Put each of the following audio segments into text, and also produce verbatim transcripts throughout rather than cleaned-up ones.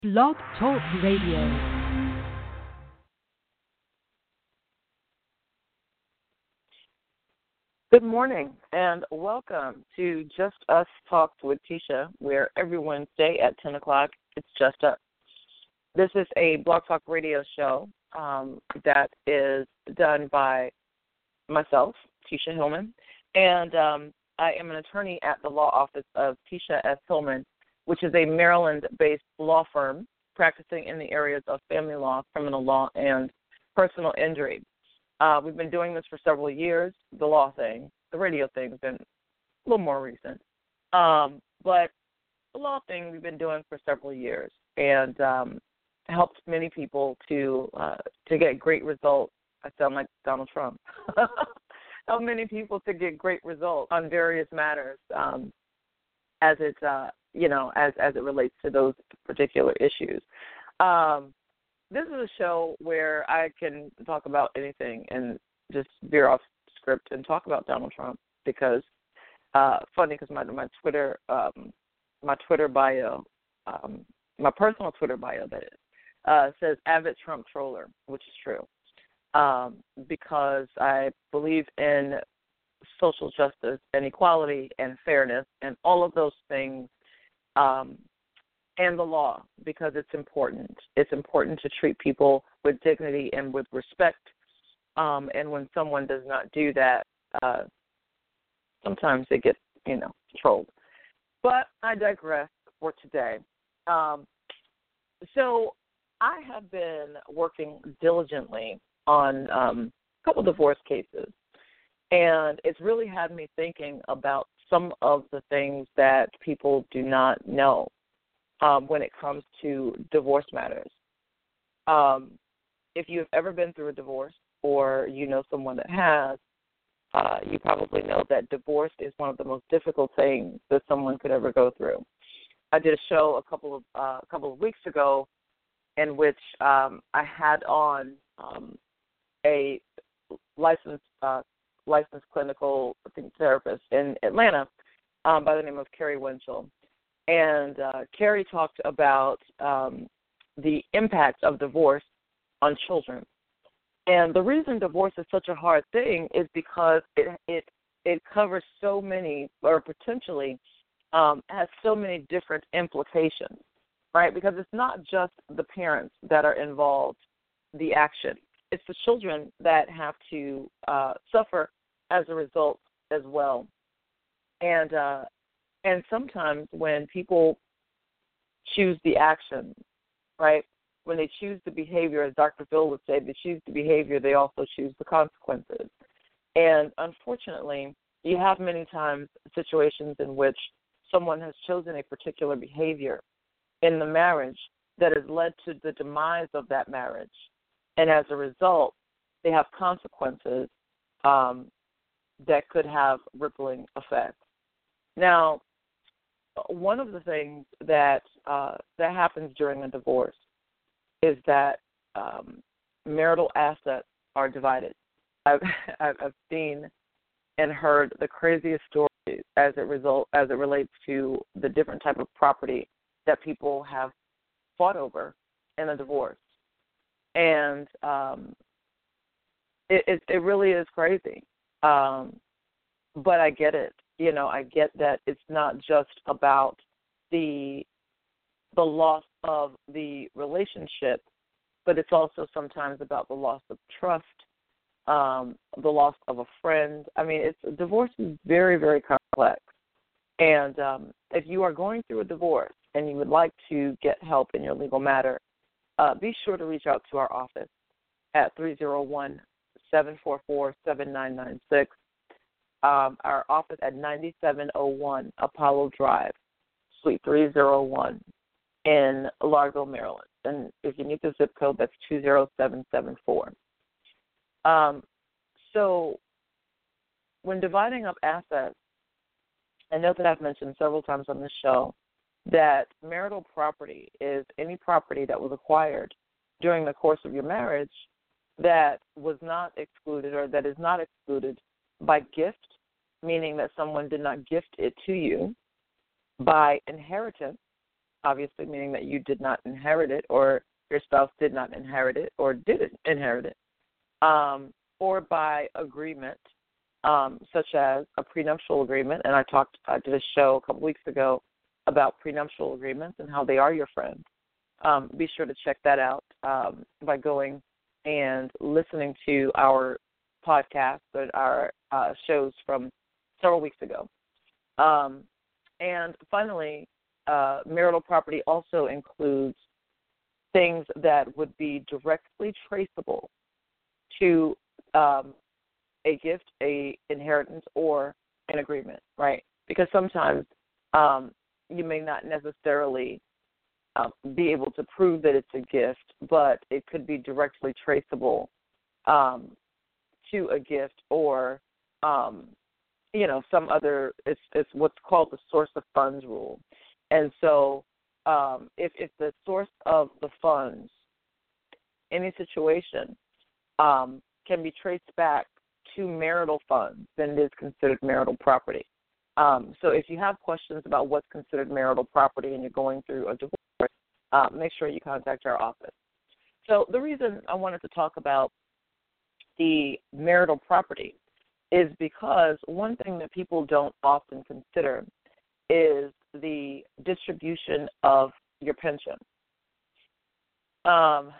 Blog Talk Radio. Good morning and welcome to Just Us Talks with Tisha, where every Wednesday at ten o'clock it's Just Us. This is a Blog Talk Radio show um, that is done by myself, Tisha Hillman, and um, I am an attorney at the law office of Tisha S. Hillman, which is a Maryland-based law firm practicing in the areas of family law, criminal law, and personal injury. Uh, we've been doing this for several years. The law thing, the radio thing has been a little more recent. Um, but the law thing we've been doing for several years and um, helped many people to uh, to get great results. I sound like Donald Trump. Helped many people to get great results on various matters um, as it uh, you know as as it relates to those particular issues. Um, This is a show where I can talk about anything and just veer off script and talk about Donald Trump because, uh, funny because my my Twitter um, my Twitter bio, um, my personal Twitter bio that is, uh, says avid Trump troller, which is true, um, because I believe in social justice and equality and fairness and all of those things. Um, And the law, because it's important. It's important to treat people with dignity and with respect. Um, and when someone does not do that, uh, sometimes they get, you know, trolled. But I digress for today. Um, so I have been working diligently on um, a couple divorce cases, and it's really had me thinking about some of the things that people do not know. Um, when it comes to divorce matters. Um, if you've ever been through a divorce or you know someone that has, uh, you probably know that divorce is one of the most difficult things that someone could ever go through. I did a show a couple of uh, a couple of weeks ago in which um, I had on um, a licensed uh, licensed clinical I think, therapist in Atlanta um, by the name of Carrie Winchell. And uh, Carrie talked about um, the impact of divorce on children. And the reason divorce is such a hard thing is because it it, it covers so many, or potentially um, has so many different implications, right? Because it's not just the parents that are involved, the action. It's the children that have to uh, suffer as a result as well. And uh, And sometimes when people choose the action, right, when they choose the behavior, as Doctor Phil would say, they choose the behavior, they also choose the consequences. And unfortunately, you have many times situations in which someone has chosen a particular behavior in the marriage that has led to the demise of that marriage. And as a result, they have consequences um, that could have rippling effects. Now, one of the things that uh, that happens during a divorce is that um, marital assets are divided. I've, I've seen and heard the craziest stories as it result as it relates to the different type of property that people have fought over in a divorce, and um, it, it it really is crazy. Um, but I get it. You know, I get that it's not just about the the loss of the relationship, but it's also sometimes about the loss of trust, um, the loss of a friend. I mean, it's divorce is very, very complex. And um, if you are going through a divorce and you would like to get help in your legal matter, uh, be sure to reach out to our office at three oh one, seven four four, seven nine nine six. Um, our office at ninety-seven oh one Apollo Drive, Suite three oh one in Largo, Maryland. And if you need the zip code, that's two oh seven seven four. Um, so when dividing up assets, I know that I've mentioned several times on this show that marital property is any property that was acquired during the course of your marriage that was not excluded or that is not excluded by gift, meaning that someone did not gift it to you, by inheritance, obviously meaning that you did not inherit it, or your spouse did not inherit it, or didn't inherit it, um, or by agreement, um, such as a prenuptial agreement. And I talked, I did a show a couple weeks ago about prenuptial agreements and how they are your friend. Um, be sure to check that out um, by going and listening to our podcast, our uh, shows from several weeks ago. Um, and finally, uh, marital property also includes things that would be directly traceable to um, a gift, a inheritance, or an agreement, right? Because sometimes um, you may not necessarily uh, be able to prove that it's a gift, but it could be directly traceable um, to a gift or, um, you know, some other, it's, it's what's called the source of funds rule. And so um, if, if the source of the funds, any situation, um, can be traced back to marital funds, then it is considered marital property. Um, so if you have questions about what's considered marital property and you're going through a divorce, uh, make sure you contact our office. So the reason I wanted to talk about the marital property is because one thing that people don't often consider is the distribution of your pension. Um,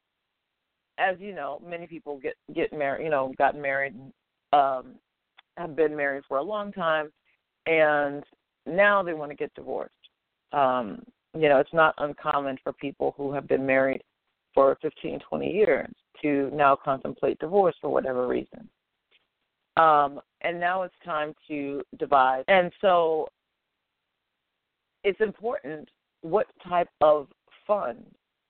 as you know, many people get, get married, you know, got married, um, have been married for a long time, and now they want to get divorced. Um, you know, it's not uncommon for people who have been married for fifteen, twenty years to now contemplate divorce for whatever reason. Um, and now it's time to divide. And so it's important what type of fund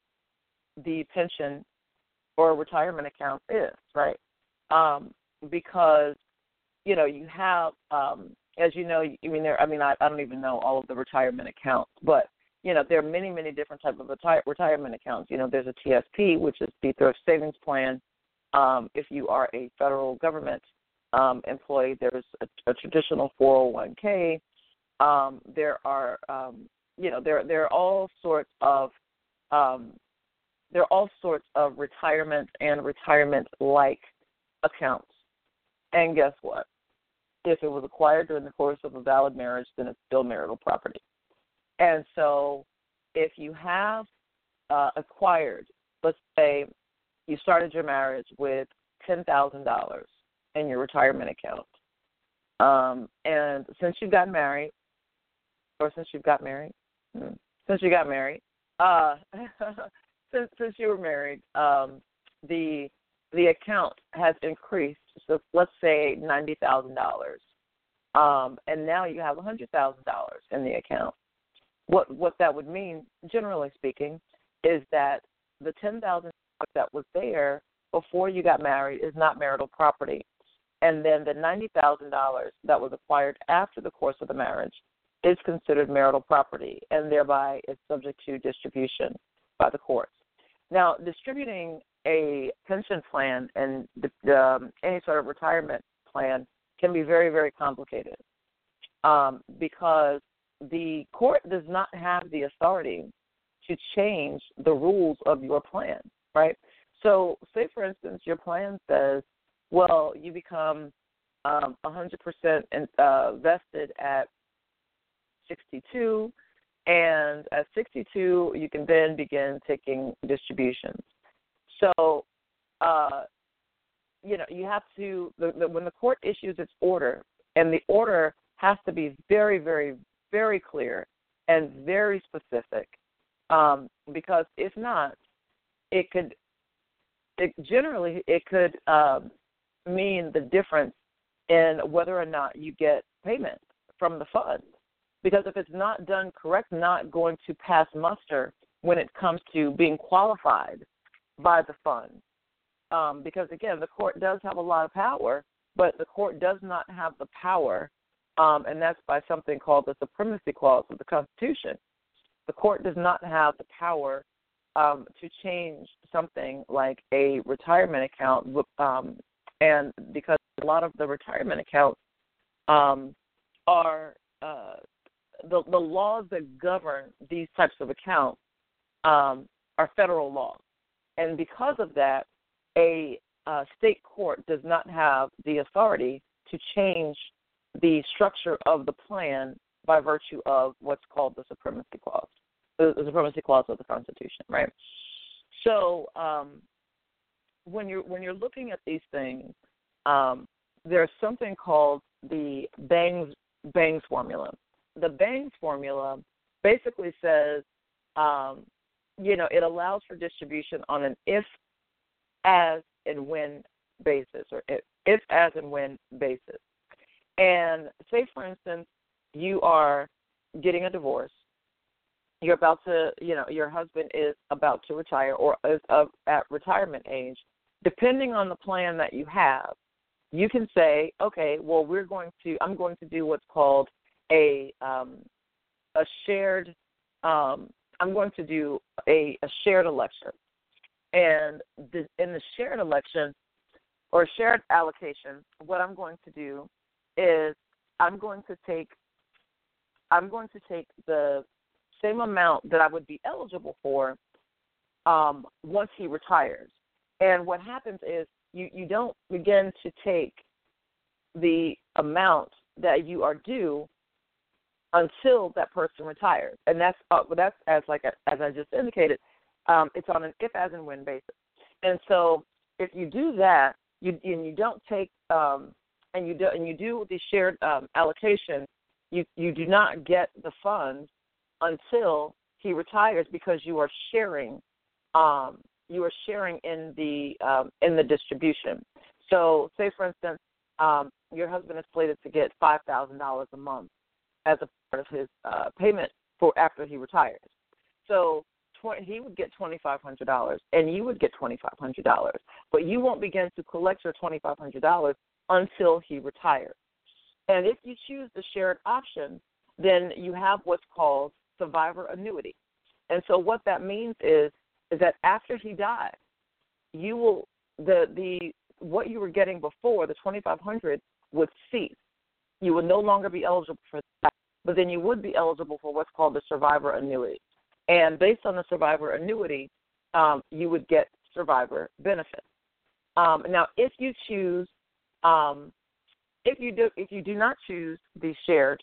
the pension or retirement account is, right? Um, because, you know, you have, um, as you know, I mean, there, I mean, I, I don't even know all of the retirement accounts, but, you know, there are many, many different types of retire, retirement accounts. You know, there's a T S P, which is the Thrift Savings Plan. Um, if you are a federal government um, employee, there's a, a traditional four oh one k. Um, there are, um, you know, there there are all sorts of um, there are all sorts of retirement and retirement-like accounts. And guess what? If it was acquired during the course of a valid marriage, then it's still marital property. And so if you have uh, acquired, let's say you started your marriage with ten thousand dollars in your retirement account, um, and since you got married, or since you've got married, hmm, since you got married, uh, since since you were married, um, the the account has increased. So let's say ninety thousand dollars, um, and now you have a hundred thousand dollars in the account. What what that would mean, generally speaking, is that the ten thousand dollars that was there before you got married is not marital property, and then the ninety thousand dollars that was acquired after the course of the marriage is considered marital property, and thereby is subject to distribution by the courts. Now, distributing a pension plan and um, any sort of retirement plan can be very, very complicated um, because the court does not have the authority to change the rules of your plan, right? So, say, for instance, your plan says, well, you become um, one hundred percent in, uh, vested at sixty-two, and at sixty-two, you can then begin taking distributions. So, uh, you know, you have to, the, the, when the court issues its order, and the order has to be very, very, very clear and very specific, um, because if not, it could, it generally, it could um, mean the difference in whether or not you get payment from the fund. Because if it's not done correct, not going to pass muster when it comes to being qualified by the fund. Um, because, again, the court does have a lot of power, but the court does not have the power, um, and that's by something called the Supremacy Clause of the Constitution. The court does not have the power um, to change something like a retirement account, um, and because a lot of the retirement accounts um, are uh, the, the laws that govern these types of accounts um, are federal laws. And because of that, a uh, state court does not have the authority to change the structure of the plan by virtue of what's called the Supremacy Clause, the, the Supremacy Clause of the Constitution, right? So um, when you're when you're looking at these things, um, there's something called the Bangs Bangs formula. The Bangs formula basically says, um, you know, it allows for distribution on an if, as, and when basis, or if, if as, and when basis. And say, for instance, you are getting a divorce. You're about to, you know, your husband is about to retire or is of, at retirement age. Depending on the plan that you have, you can say, okay, well, we're going to, I'm going to do what's called a um, a shared, um, I'm going to do a, a shared election. And the, in the shared election or shared allocation, what I'm going to do is I'm going to take, I'm going to take the same amount that I would be eligible for um, once he retires. And what happens is you, you don't begin to take the amount that you are due until that person retires. And that's uh, that's as like a, as I just indicated, um, it's on an if, as, and when basis. And so if you do that, you and you don't take um, and you do and you do the shared um, allocation, you you do not get the funds until he retires because you are sharing. Um, you are sharing in the um, in the distribution. So, say for instance, um, your husband is slated to get five thousand dollars a month as a part of his uh, payment for after he retires. So, tw- he would get twenty five hundred dollars, and you would get twenty five hundred dollars, but you won't begin to collect your twenty five hundred dollars until he retires. And if you choose the shared option, then you have what's called survivor annuity. And so, what that means is is that after he dies, you will the the what you were getting before, the twenty-five hundred dollars, would cease. You would no longer be eligible for that, but then you would be eligible for what's called the survivor annuity. And based on the survivor annuity, um, you would get survivor benefits. Um, now, if you choose, um, if you do, if you do not choose the shared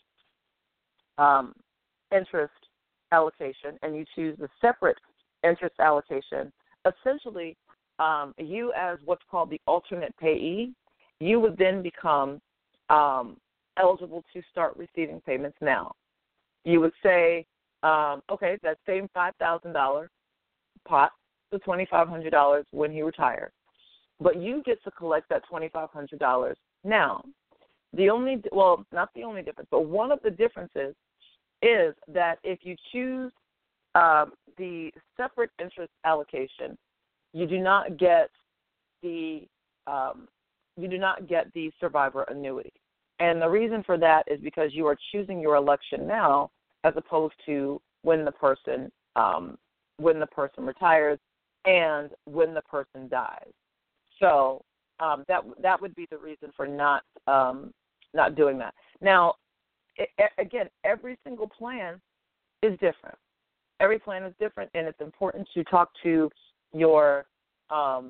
um, interest allocation, and you choose the separate interest allocation, essentially, um, you as what's called the alternate payee, you would then become um, eligible to start receiving payments now. You would say, um, okay, that same five thousand dollars pot, the twenty-five hundred dollars when he retires, but you get to collect that twenty-five hundred dollars now. The only, well, not the only difference, but one of the differences is that if you choose um, the separate interest allocation, you do not get the um, you do not get the survivor annuity. And the reason for that is because you are choosing your election now as opposed to when the person um, when the person retires and when the person dies. So um, that that would be the reason for not um, not doing that. Now, it, again, every single plan is different. Every plan is different, and it's important to talk to your um,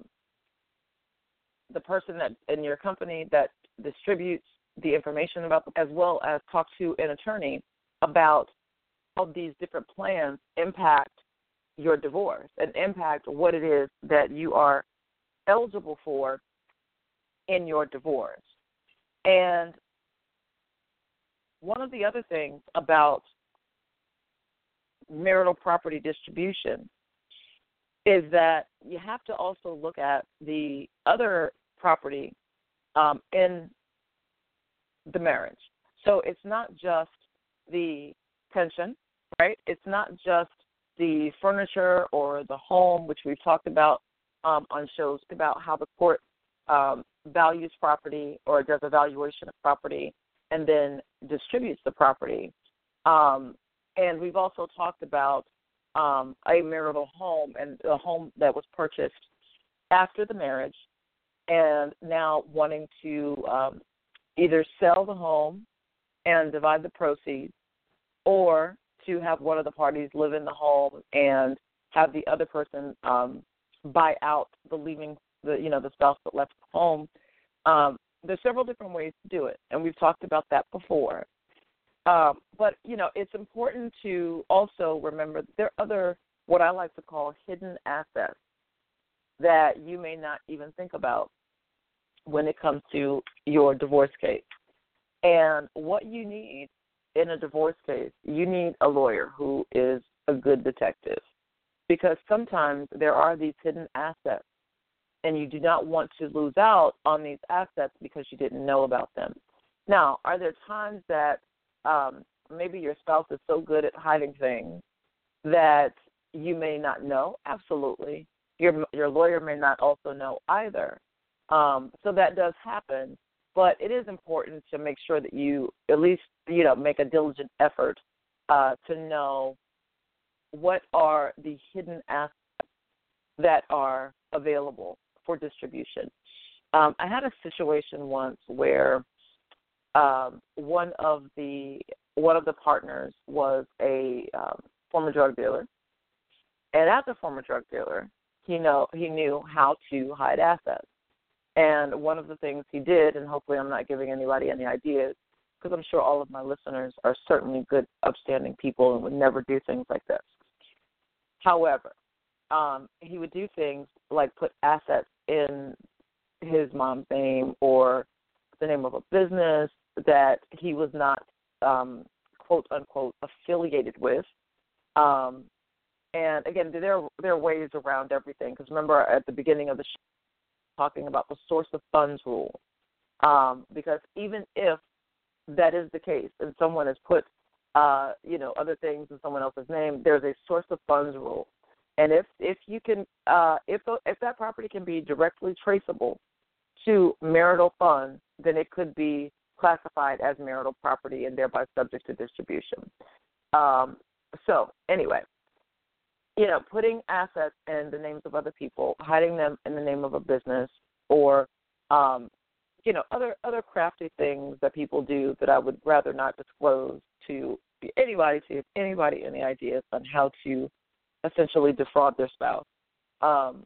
the person that in your company that distributes the information about them, as well as talk to an attorney about how these different plans impact your divorce and impact what it is that you are eligible for in your divorce. And one of the other things about marital property distribution is that you have to also look at the other property um, in the marriage. So it's not just the pension, right? It's not just the furniture or the home, which we've talked about um, on shows about how the court um, values property or does a valuation of property and then distributes the property. Um, and we've also talked about um, a marital home and a home that was purchased after the marriage and now wanting to um, either sell the home and divide the proceeds or to have one of the parties live in the home and have the other person um, buy out the leaving, the you know, the spouse that left home. Um, there's several different ways to do it, and we've talked about that before. Um, but, you know, it's important to also remember that there are other, what I like to call hidden assets that you may not even think about when it comes to your divorce case. And what you need in a divorce case, you need a lawyer who is a good detective, because sometimes there are these hidden assets, and you do not want to lose out on these assets because you didn't know about them. Now, are there times that um, maybe your spouse is so good at hiding things that you may not know? Absolutely. Your your lawyer may not also know either. Um, so that does happen, but it is important to make sure that you at least, you know, make a diligent effort uh, to know what are the hidden assets that are available for distribution. Um, I had a situation once where um, one of the one of the partners was a um, former drug dealer, and as a former drug dealer, he know he knew how to hide assets. And one of the things he did, and hopefully I'm not giving anybody any ideas, because I'm sure all of my listeners are certainly good, upstanding people and would never do things like this. However, um, he would do things like put assets in his mom's name or the name of a business that he was not, um, quote, unquote, affiliated with. Um, and, again, there, there are ways around everything, because remember at the beginning of the show, talking about the source of funds rule, um, because even if that is the case and someone has put, uh, you know, other things in someone else's name, there's a source of funds rule. And if if you can, uh, if if that property can be directly traceable to marital funds, then it could be classified as marital property and thereby subject to distribution. Um, so anyway, you know, putting assets in the names of other people, hiding them in the name of a business, or, um, you know, other other crafty things that people do that I would rather not disclose to anybody, to anybody any ideas on how to essentially defraud their spouse. Um,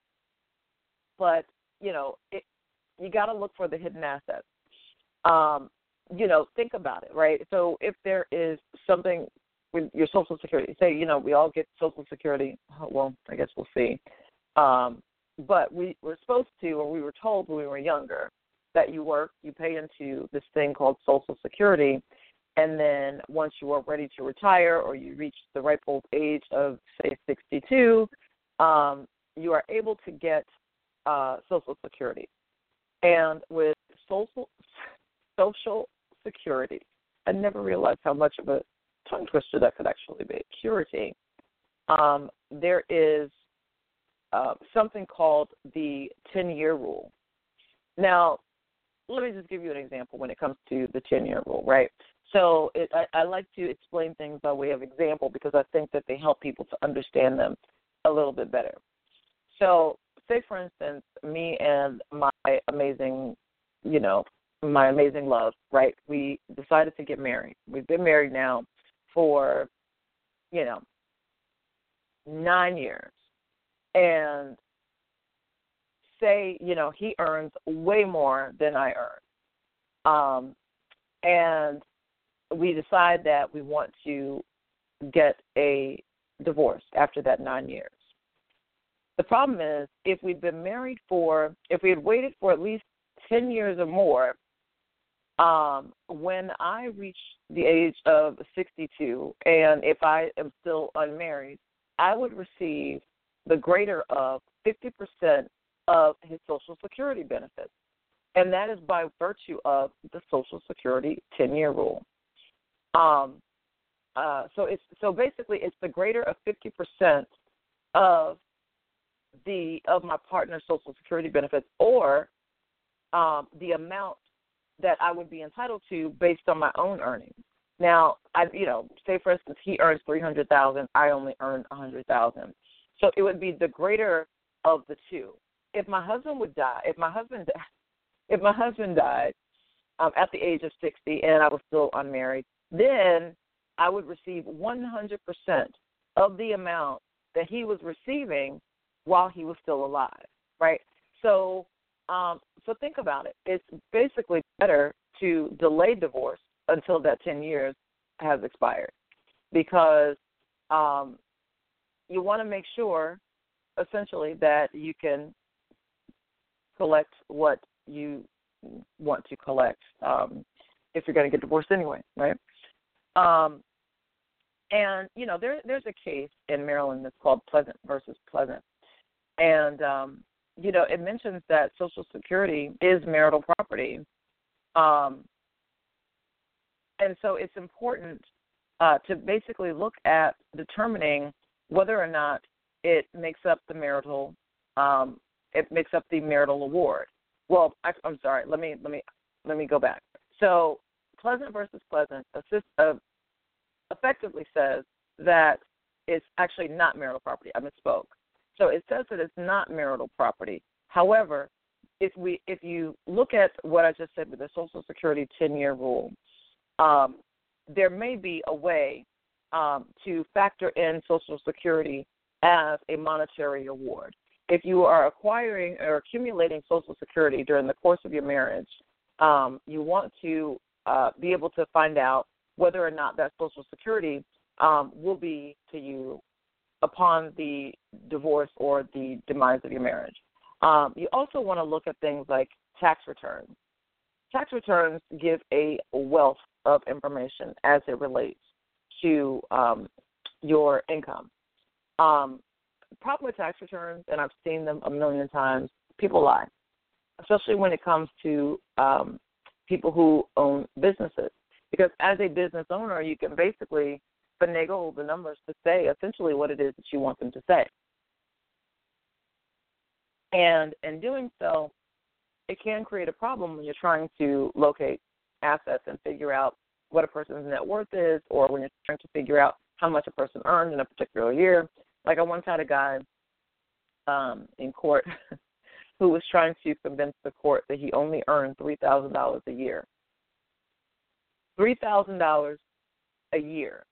but, you know, it, you got to look for the hidden assets. Um, you know, think about it, right? So if there is something with your Social Security, say, you know, we all get Social Security. Well, I guess we'll see. Um, but we were supposed to, or we were told when we were younger, that you work, you pay into this thing called Social Security, and then once you are ready to retire or you reach the ripe old age of, say, sixty-two, um, you are able to get uh, Social Security. And with Social Social Security, I never realized how much of a tongue twister that could actually be. Security. Um, there is uh, something called the ten-year rule. Now, let me just give you an example when it comes to the ten-year rule, right? So it, I, I like to explain things by way of example because I think that they help people to understand them a little bit better. So say, for instance, me and my amazing, you know, my amazing love, right? We decided to get married. We've been married now for, you know, nine years. And say, you know, he earns way more than I earn. Um, and we decide that we want to get a divorce after that nine years. The problem is if we'd been married for, if we had waited for at least ten years or more, um, when I reach the age of sixty-two, and if I am still unmarried, I would receive the greater of fifty percent of his Social Security benefits. And that is by virtue of the Social Security ten-year rule. Um, uh, so it's so basically it's the greater of fifty percent of the of my partner's Social Security benefits, or um, the amount that I would be entitled to based on my own earnings. Now, I you know, say for instance he earns three hundred thousand, I only earn a hundred thousand, so it would be the greater of the two. If my husband would die, if my husband if my husband died um, at the age of sixty and I was still unmarried, then I would receive one hundred percent of the amount that he was receiving while he was still alive, right? So, um, so think about it. It's basically better to delay divorce until that ten years has expired, because um, you want to make sure, essentially, that you can collect what you want to collect um, if you're going to get divorced anyway, right? Um, and, you know, there, there's a case in Maryland that's called Pleasant versus Pleasant. And, um, you know, it mentions that Social Security is marital property. Um, and so it's important uh, to basically look at determining whether or not it makes up the marital, um, it makes up the marital award. Well, I, I'm sorry. Let me let me let me go back. So, Pleasant versus Pleasant assist, uh, effectively says that it's actually not marital property. I misspoke. So it says that it's not marital property. However, if we if you look at what I just said with the Social Security ten-year rule, um, there may be a way um, to factor in Social Security as a monetary award. If you are acquiring or accumulating Social Security during the course of your marriage, um, you want to uh, be able to find out whether or not that Social Security um, will be to you upon the divorce or the demise of your marriage. Um, you also want to look at things like tax returns. Tax returns give a wealth of information as it relates to um, your income. Um, the problem with tax returns, and I've seen them a million times, people lie, especially when it comes to um, people who own businesses. Because as a business owner, you can basically finagle the numbers to say essentially what it is that you want them to say. And in doing so, it can create a problem when you're trying to locate assets and figure out what a person's net worth is, or when you're trying to figure out how much a person earned in a particular year. Like I once had a guy um, in court who was trying to convince the court that he only earned three thousand dollars a year. three thousand dollars a year.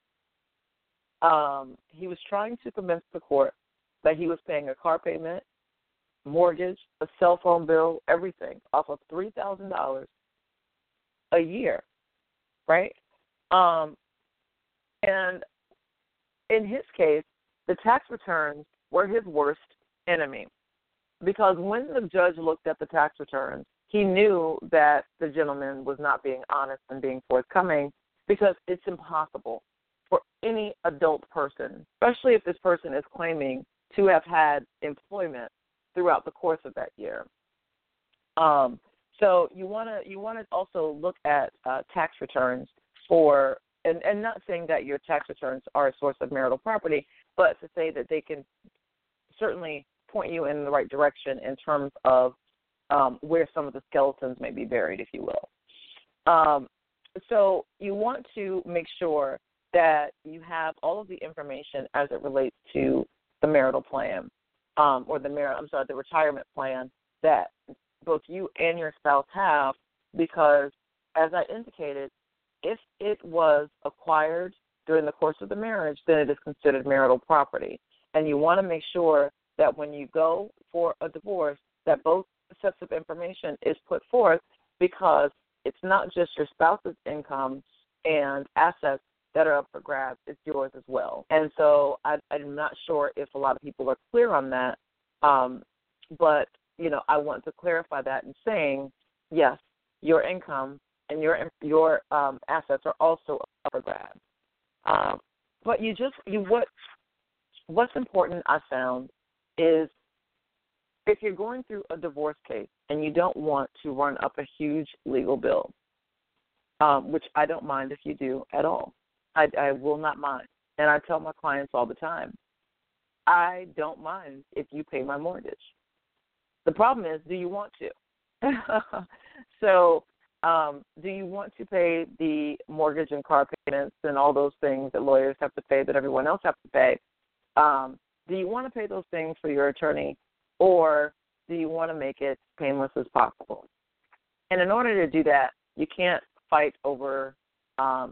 Um, he was trying to convince the court that he was paying a car payment, mortgage, a cell phone bill, everything off of three thousand dollars a year, right? Um, and in his case, the tax returns were his worst enemy, because when the judge looked at the tax returns, he knew that the gentleman was not being honest and being forthcoming, because it's impossible for any adult person, especially if this person is claiming to have had employment throughout the course of that year. Um, so you want to you want to also look at uh, tax returns for, and, and not saying that your tax returns are a source of marital property, but to say that they can certainly point you in the right direction in terms of um, where some of the skeletons may be buried, if you will. Um, so you want to make sure that you have all of the information as it relates to the marital plan, um, or the mar- I'm sorry, the retirement plan that both you and your spouse have, because as I indicated, if it was acquired during the course of the marriage, then it is considered marital property. And you want to make sure that when you go for a divorce, that both sets of information is put forth, because it's not just your spouse's income and assets that are up for grabs, it's yours as well. And so I, I'm not sure if a lot of people are clear on that, um, but, you know, I want to clarify that in saying, yes, your income and your your um, assets are also up for grabs. Um, but you just, you what what's important, I found, is if you're going through a divorce case and you don't want to run up a huge legal bill, um, which I don't mind if you do at all. I, I will not mind. And I tell my clients all the time, I don't mind if you pay my mortgage. The problem is, do you want to? so um, do you want to pay the mortgage and car payments and all those things that lawyers have to pay, that everyone else has to pay? Um, do you want to pay those things for your attorney, or do you want to make it painless as possible? And in order to do that, you can't fight over um,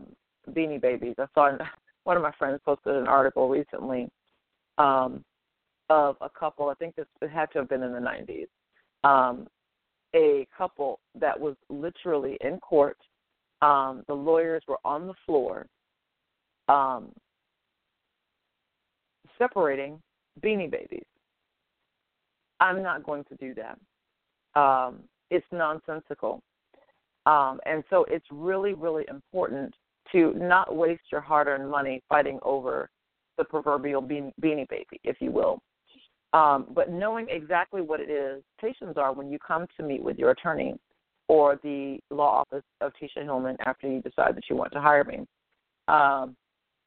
Beanie Babies. I saw one of my friends posted an article recently um, of a couple. I think this it had to have been in the nineties. Um, a couple that was literally in court. Um, the lawyers were on the floor um, separating Beanie Babies. I'm not going to do that. Um, it's nonsensical. Um, and so it's really, really important to not waste your hard-earned money fighting over the proverbial beanie, beanie baby, if you will. Um, but knowing exactly what it is, expectations are when you come to meet with your attorney or the law office of Tisha Hillman after you decide that you want to hire me. Um,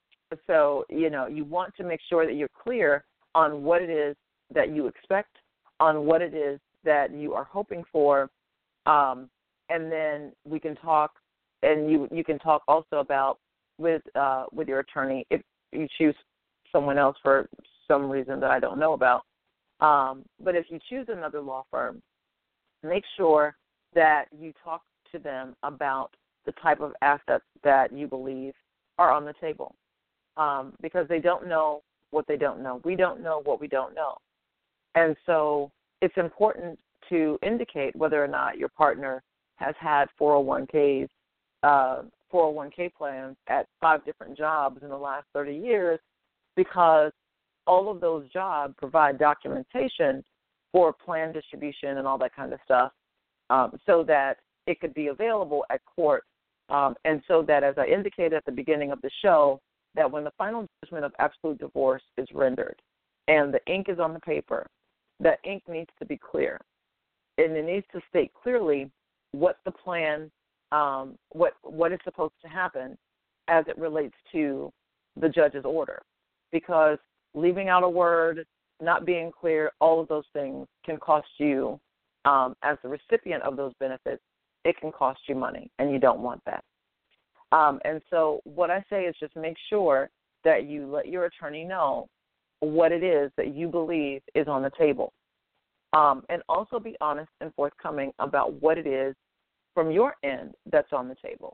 so, you know, you want to make sure that you're clear on what it is that you expect, on what it is that you are hoping for, um, and then we can talk, and you you can talk also about with uh, with your attorney if you choose someone else for some reason that I don't know about. Um, but if you choose another law firm, make sure that you talk to them about the type of assets that you believe are on the table, um, because they don't know what they don't know. We don't know what we don't know. And so it's important to indicate whether or not your partner has had four oh one k's, uh, four oh one k plans at five different jobs in the last thirty years, because all of those jobs provide documentation for plan distribution and all that kind of stuff, um, so that it could be available at court, um, and so that, as I indicated at the beginning of the show, that when the final judgment of absolute divorce is rendered and the ink is on the paper, that ink needs to be clear. And it needs to state clearly what the plan, um, what what is supposed to happen as it relates to the judge's order. Because leaving out a word, not being clear, all of those things can cost you, um, as the recipient of those benefits, it can cost you money, and you don't want that. Um, and so what I say is just make sure that you let your attorney know what it is that you believe is on the table. Um, and also be honest and forthcoming about what it is from your end that's on the table.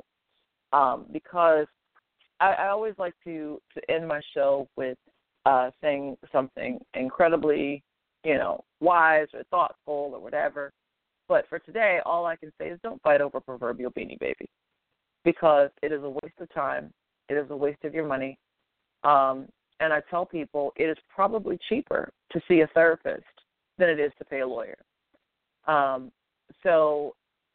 Um, because I, I always like to, to end my show with uh, saying something incredibly, you know, wise or thoughtful or whatever. But for today, all I can say is don't fight over proverbial Beanie Baby, because it is a waste of time. It is a waste of your money. Um, and I tell people it is probably cheaper to see a therapist than it is to pay a lawyer. Um, so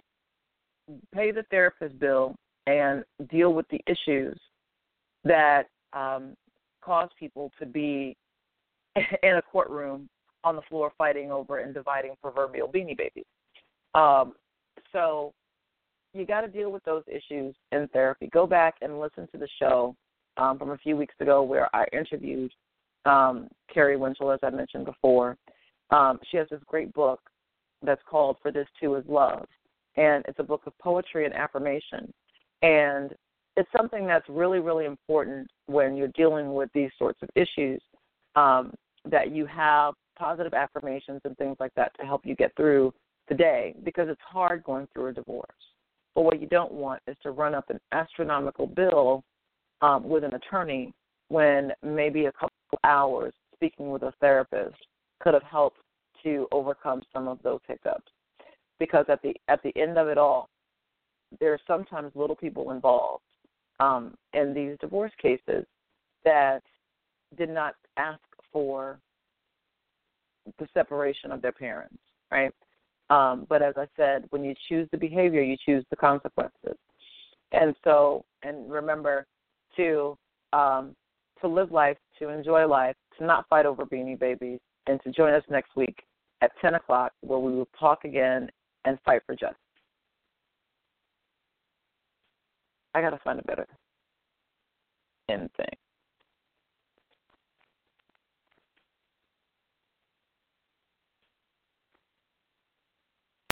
pay the therapist bill and deal with the issues that um, cause people to be in a courtroom on the floor fighting over and dividing proverbial Beanie Babies. Um, so you got to deal with those issues in therapy. Go back and listen to the show um, from a few weeks ago where I interviewed um, Carrie Winchell, as I mentioned before. Um, she has this great book that's called For This Too Is Love, and it's a book of poetry and affirmation. And it's something that's really, really important when you're dealing with these sorts of issues, um, that you have positive affirmations and things like that to help you get through the day, because it's hard going through a divorce. But what you don't want is to run up an astronomical bill um, with an attorney when maybe a couple hours speaking with a therapist could have helped to overcome some of those hiccups. Because at the at the end of it all, there are sometimes little people involved um, in these divorce cases that did not ask for the separation of their parents, right? Um, but as I said, when you choose the behavior, you choose the consequences. And so, and remember to um, to live life, to enjoy life, to not fight over Beanie Babies, and to join us next week at ten o'clock, where we will talk again and fight for justice. I got to find a better end thing.